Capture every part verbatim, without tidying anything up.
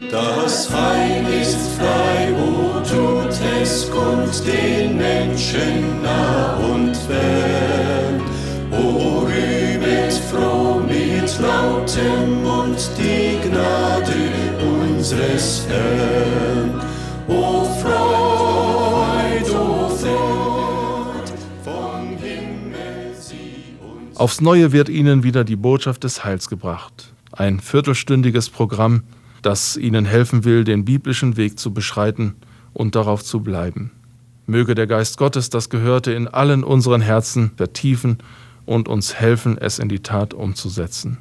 Das Heil ist frei, o tut es kund den Menschen nah und fern. O rühmet froh mit lautem Mund die Gnade unseres Herrn. O Freud, o Freud, vom Himmel sie uns. Aufs Neue wird Ihnen wieder die Botschaft des Heils gebracht. Ein viertelstündiges Programm, das Ihnen helfen will, den biblischen Weg zu beschreiten und darauf zu bleiben. Möge der Geist Gottes das Gehörte in allen unseren Herzen vertiefen und uns helfen, es in die Tat umzusetzen.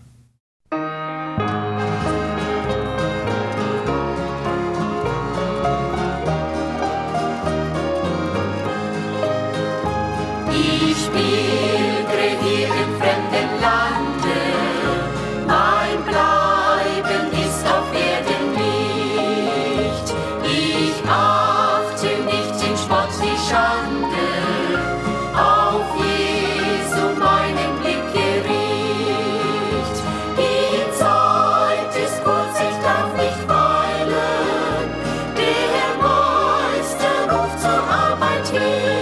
Ich pilgere hier im fremden Lande, mein Bleiben ist auf Erden nicht. Ich achte nicht den Spott, die Schande, auf Jesu meinen Blick gericht. Die Zeit ist kurz, ich darf nicht weilen, der Meister ruft zur Arbeit hin.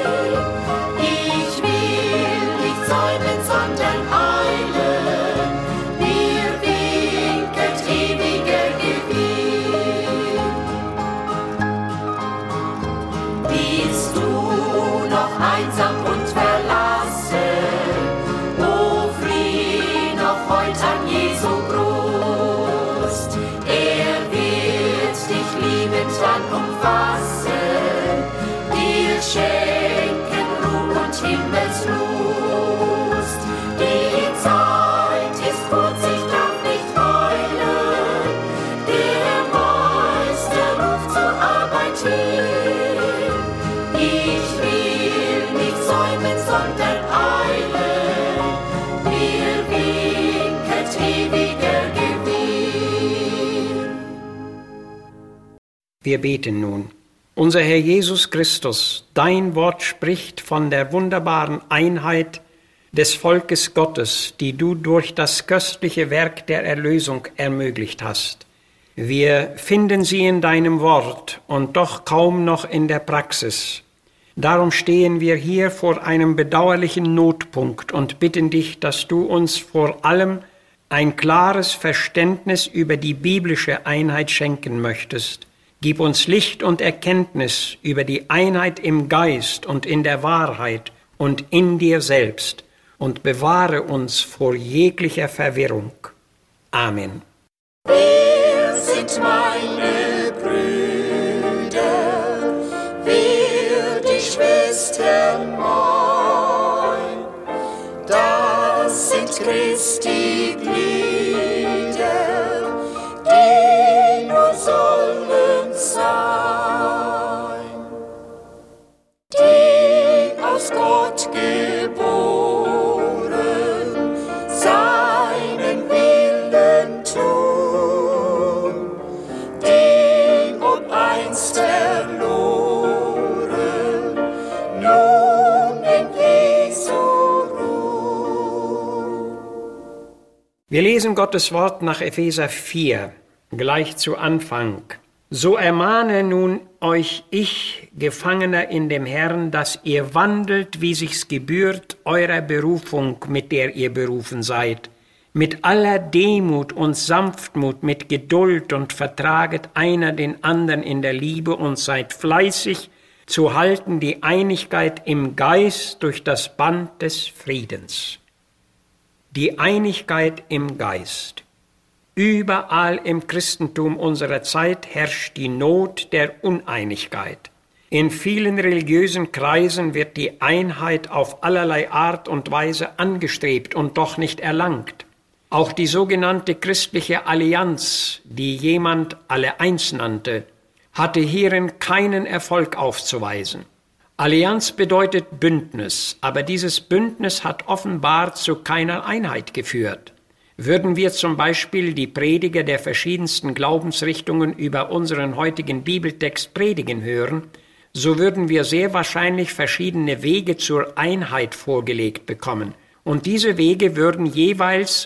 Ich will nicht säumen, sondern eilen, mir winket ewiger Gewinn. Bist du noch einsam und verlassen, o flieh noch heut an Jesu Brust. Er wird dich liebend dann umfassen, dir schenken Ruhm und Himmelslust. Die Zeit ist kurz, ich darf nicht weilen, der Meister ruft zur Arbeit hin. Ich will nicht säumen, sondern eilen, mir winket ewiger Gewinn. Wir beten nun. Unser Herr Jesus Christus, dein Wort spricht von der wunderbaren Einheit des Volkes Gottes, die du durch das köstliche Werk der Erlösung ermöglicht hast. Wir finden sie in deinem Wort und doch kaum noch in der Praxis. Darum stehen wir hier vor einem bedauerlichen Notpunkt und bitten dich, dass du uns vor allem ein klares Verständnis über die biblische Einheit schenken möchtest. Gib uns Licht und Erkenntnis über die Einheit im Geist und in der Wahrheit und in dir selbst und bewahre uns vor jeglicher Verwirrung. Amen. Wer sind meine Brüder? Wer die Schwestern mein? Das sind Christi Glieder, die nur sollen sein, die aus Gott geboren, seinen Willen tun, die ob einst verloren, nun in Jesu ruhen. Wir lesen Gottes Wort nach Epheser vier, gleich zu Anfang. So ermahne nun euch ich, Gefangener in dem Herrn, dass ihr wandelt, wie sich's gebührt, eurer Berufung, mit der ihr berufen seid, mit aller Demut und Sanftmut, mit Geduld und vertraget einer den anderen in der Liebe und seid fleißig zu halten die Einigkeit im Geist durch das Band des Friedens. Die Einigkeit im Geist. Überall im Christentum unserer Zeit herrscht die Not der Uneinigkeit. In vielen religiösen Kreisen wird die Einheit auf allerlei Art und Weise angestrebt und doch nicht erlangt. Auch die sogenannte christliche Allianz, die jemand alle eins nannte, hatte hierin keinen Erfolg aufzuweisen. Allianz bedeutet Bündnis, aber dieses Bündnis hat offenbar zu keiner Einheit geführt. Würden wir zum Beispiel die Prediger der verschiedensten Glaubensrichtungen über unseren heutigen Bibeltext predigen hören, so würden wir sehr wahrscheinlich verschiedene Wege zur Einheit vorgelegt bekommen. Und diese Wege würden jeweils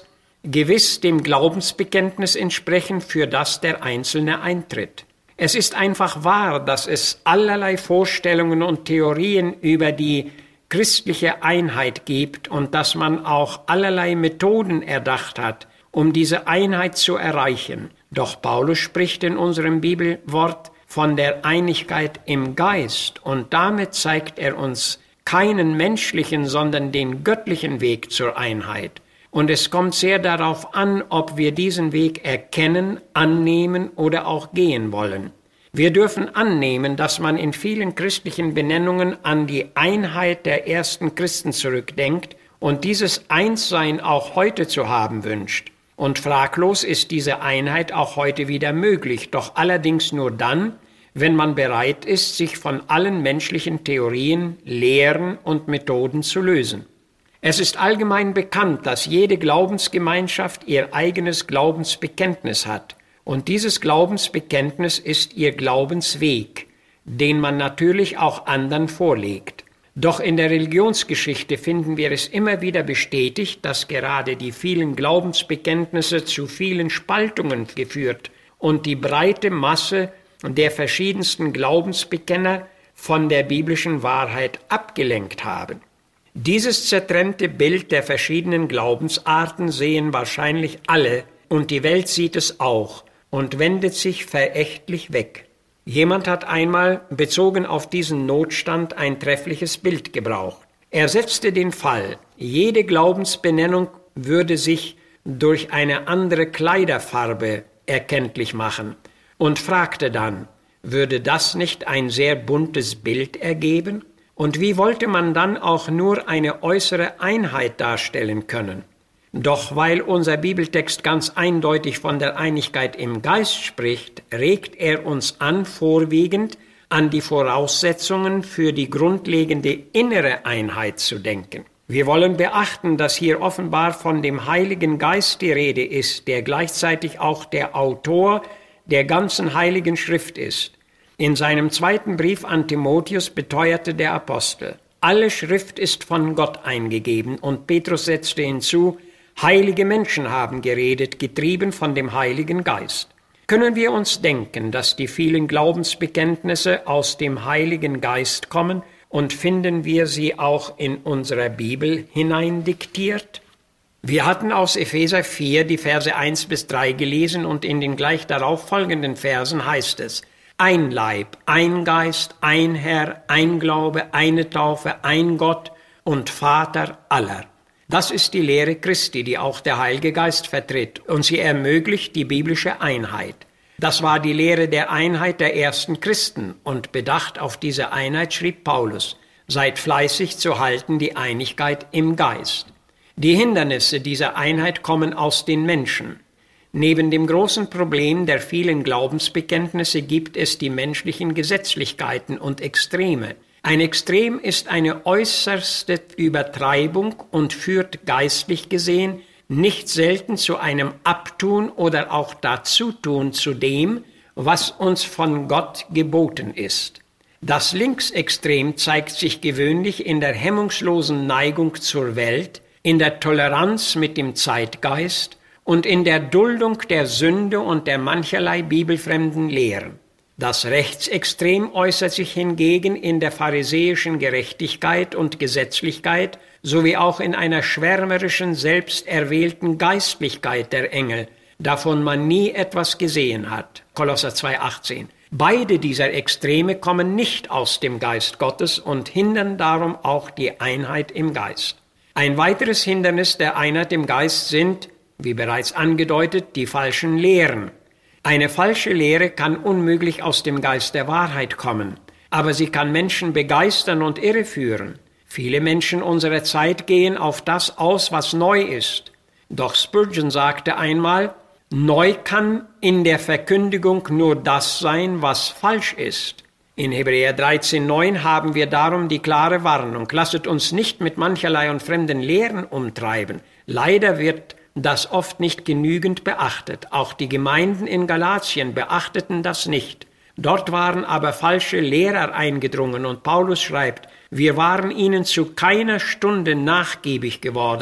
gewiss dem Glaubensbekenntnis entsprechen, für das der Einzelne eintritt. Es ist einfach wahr, dass es allerlei Vorstellungen und Theorien über die christliche Einheit gibt und dass man auch allerlei Methoden erdacht hat, um diese Einheit zu erreichen. Doch Paulus spricht in unserem Bibelwort von der Einigkeit im Geist und damit zeigt er uns keinen menschlichen, sondern den göttlichen Weg zur Einheit. Und es kommt sehr darauf an, ob wir diesen Weg erkennen, annehmen oder auch gehen wollen. Wir dürfen annehmen, dass man in vielen christlichen Benennungen an die Einheit der ersten Christen zurückdenkt und dieses Einssein auch heute zu haben wünscht. Und fraglos ist diese Einheit auch heute wieder möglich, doch allerdings nur dann, wenn man bereit ist, sich von allen menschlichen Theorien, Lehren und Methoden zu lösen. Es ist allgemein bekannt, dass jede Glaubensgemeinschaft ihr eigenes Glaubensbekenntnis hat. Und dieses Glaubensbekenntnis ist ihr Glaubensweg, den man natürlich auch anderen vorlegt. Doch in der Religionsgeschichte finden wir es immer wieder bestätigt, dass gerade die vielen Glaubensbekenntnisse zu vielen Spaltungen geführt und die breite Masse der verschiedensten Glaubensbekenner von der biblischen Wahrheit abgelenkt haben. Dieses zertrennte Bild der verschiedenen Glaubensarten sehen wahrscheinlich alle und die Welt sieht es auch und wendet sich verächtlich weg. Jemand hat einmal bezogen auf diesen Notstand ein treffliches Bild gebraucht. Er setzte den Fall, jede Glaubensbenennung würde sich durch eine andere Kleiderfarbe erkenntlich machen und fragte dann, würde das nicht ein sehr buntes Bild ergeben? Und wie wollte man dann auch nur eine äußere Einheit darstellen können? Doch weil unser Bibeltext ganz eindeutig von der Einigkeit im Geist spricht, regt er uns an, vorwiegend an die Voraussetzungen für die grundlegende innere Einheit zu denken. Wir wollen beachten, dass hier offenbar von dem Heiligen Geist die Rede ist, der gleichzeitig auch der Autor der ganzen Heiligen Schrift ist. In seinem zweiten Brief an Timotheus beteuerte der Apostel, alle Schrift ist von Gott eingegeben, und Petrus setzte hinzu, heilige Menschen haben geredet, getrieben von dem Heiligen Geist. Können wir uns denken, dass die vielen Glaubensbekenntnisse aus dem Heiligen Geist kommen und finden wir sie auch in unserer Bibel hineindiktiert? Wir hatten aus Epheser vier die Verse eins bis drei gelesen und in den gleich darauf folgenden Versen heißt es, ein Leib, ein Geist, ein Herr, ein Glaube, eine Taufe, ein Gott und Vater aller. Das ist die Lehre Christi, die auch der Heilige Geist vertritt, und sie ermöglicht die biblische Einheit. Das war die Lehre der Einheit der ersten Christen, und bedacht auf diese Einheit schrieb Paulus, seid fleißig zu halten die Einigkeit im Geist. Die Hindernisse dieser Einheit kommen aus den Menschen. Neben dem großen Problem der vielen Glaubensbekenntnisse gibt es die menschlichen Gesetzlichkeiten und Extreme. Ein Extrem ist eine äußerste Übertreibung und führt geistlich gesehen nicht selten zu einem Abtun oder auch Dazutun zu dem, was uns von Gott geboten ist. Das Linksextrem zeigt sich gewöhnlich in der hemmungslosen Neigung zur Welt, in der Toleranz mit dem Zeitgeist und in der Duldung der Sünde und der mancherlei bibelfremden Lehren. Das Rechtsextrem äußert sich hingegen in der pharisäischen Gerechtigkeit und Gesetzlichkeit sowie auch in einer schwärmerischen, selbsterwählten Geistlichkeit der Engel, davon man nie etwas gesehen hat. Kolosser zwei achtzehn. Beide dieser Extreme kommen nicht aus dem Geist Gottes und hindern darum auch die Einheit im Geist. Ein weiteres Hindernis der Einheit im Geist sind, wie bereits angedeutet, die falschen Lehren. Eine falsche Lehre kann unmöglich aus dem Geist der Wahrheit kommen, aber sie kann Menschen begeistern und irreführen. Viele Menschen unserer Zeit gehen auf das aus, was neu ist. Doch Spurgeon sagte einmal, neu kann in der Verkündigung nur das sein, was falsch ist. In Hebräer dreizehn neun haben wir darum die klare Warnung, lasset uns nicht mit mancherlei und fremden Lehren umtreiben. Leider wird das oft nicht genügend beachtet. Auch die Gemeinden in Galatien beachteten das nicht. Dort waren aber falsche Lehrer eingedrungen und Paulus schreibt, wir waren ihnen zu keiner Stunde nachgiebig geworden,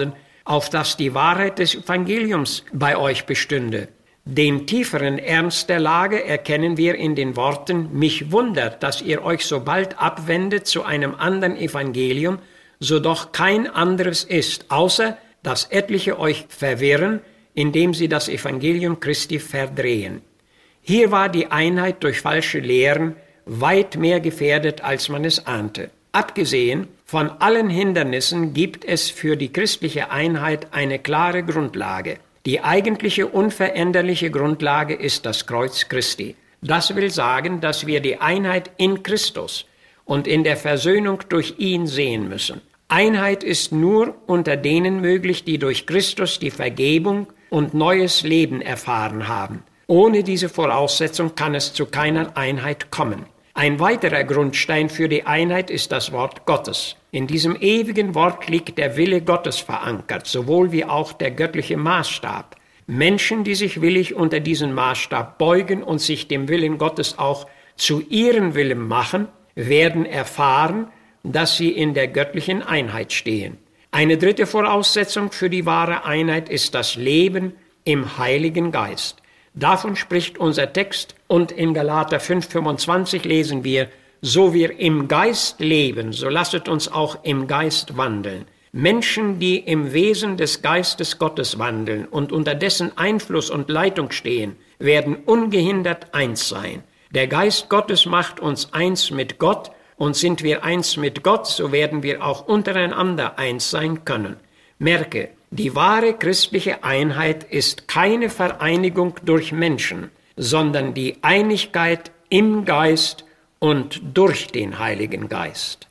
auf dass die Wahrheit des Evangeliums bei euch bestünde. Den tieferen Ernst der Lage erkennen wir in den Worten: Mich wundert, dass ihr euch so bald abwendet zu einem anderen Evangelium, so doch kein anderes ist, außer dass etliche euch verwirren, indem sie das Evangelium Christi verdrehen. Hier war die Einheit durch falsche Lehren weit mehr gefährdet, als man es ahnte. Abgesehen von allen Hindernissen gibt es für die christliche Einheit eine klare Grundlage. Die eigentliche unveränderliche Grundlage ist das Kreuz Christi. Das will sagen, dass wir die Einheit in Christus und in der Versöhnung durch ihn sehen müssen. Einheit ist nur unter denen möglich, die durch Christus die Vergebung und neues Leben erfahren haben. Ohne diese Voraussetzung kann es zu keiner Einheit kommen. Ein weiterer Grundstein für die Einheit ist das Wort Gottes. In diesem ewigen Wort liegt der Wille Gottes verankert, sowohl wie auch der göttliche Maßstab. Menschen, die sich willig unter diesen Maßstab beugen und sich dem Willen Gottes auch zu ihrem Willen machen, werden erfahren, dass sie in der göttlichen Einheit stehen. Eine dritte Voraussetzung für die wahre Einheit ist das Leben im Heiligen Geist. Davon spricht unser Text, und in Galater fünf fünfundzwanzig lesen wir: So wir im Geist leben, so lasset uns auch im Geist wandeln. Menschen, die im Wesen des Geistes Gottes wandeln und unter dessen Einfluss und Leitung stehen, werden ungehindert eins sein. Der Geist Gottes macht uns eins mit Gott, und sind wir eins mit Gott, so werden wir auch untereinander eins sein können. Merke, die wahre christliche Einheit ist keine Vereinigung durch Menschen, sondern die Einigkeit im Geist und durch den Heiligen Geist.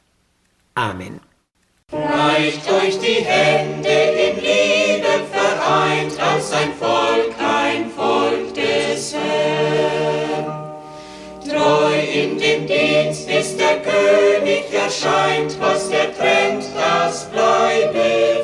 Amen. Reicht euch die Hände in Liebe vereint, als ein Volk, ein Volk des Herrn. Treu in dem Dienst, bis der König erscheint, was er trennt, das bleibe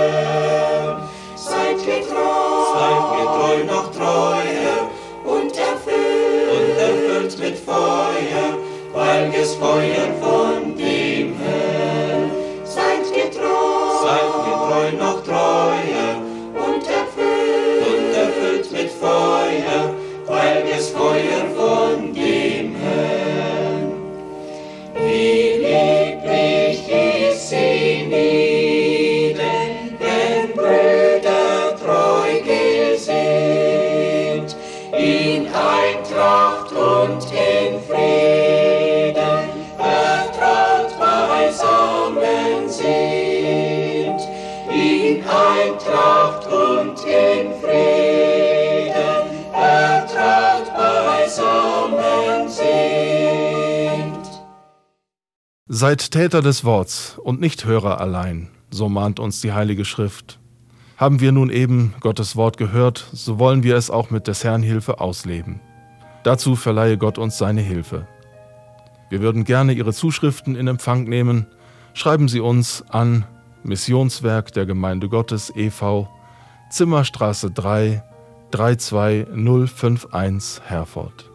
fern. Seid getreu, seid getreu, noch treuer und erfüllt, und erfüllt mit Feuer, heiliges Feuer von dem Herrn. Seid getreu, seid getreu, noch treuer und erfüllt, und erfüllt mit Feuer, heiliges Feuer von dem Herrn. Wie lieblich ist sie nieder, wenn Brüder treu gesinnt, in Eintracht und in Frieden, vertraut beisammen sind, in Eintracht und in Frieden, vertraut beisammen sind. Seid Täter des Worts und nicht Hörer allein, so mahnt uns die Heilige Schrift. Haben wir nun eben Gottes Wort gehört, so wollen wir es auch mit des Herrn Hilfe ausleben. Dazu verleihe Gott uns seine Hilfe. Wir würden gerne Ihre Zuschriften in Empfang nehmen. Schreiben Sie uns an Missionswerk der Gemeinde Gottes e V, Zimmerstraße drei, drei zwei null fünf eins, Herford.